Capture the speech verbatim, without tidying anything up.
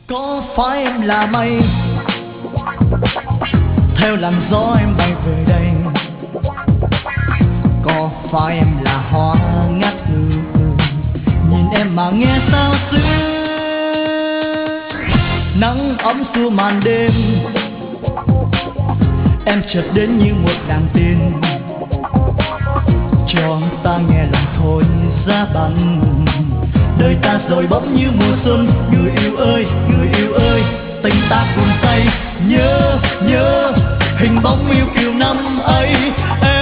Có phải em là mây theo làn gió em bay về đây? Có phải em là hoa ngát hương, nhìn em mà nghe sao xuyến? Nắng ấm xua màn đêm, em chợt đến như một đàn tiên, cho ta nghe lòng thôi giá băng. Đời ta rồi bỗng như mùa xuân, người yêu ơi, người yêu ơi, tình ta cùng say. Nhớ, nhớ hình bóng yêu kiều năm ấy.